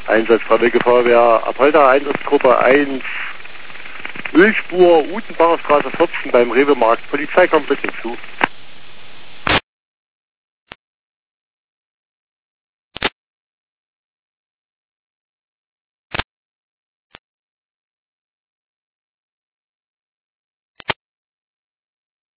Einsatz Freiwillige Feuerwehr Apolda, Einsatzgruppe 1, Ölspur, Utenbacher Straße 14 beim Rewe-Markt. Polizei kommt bitte zu.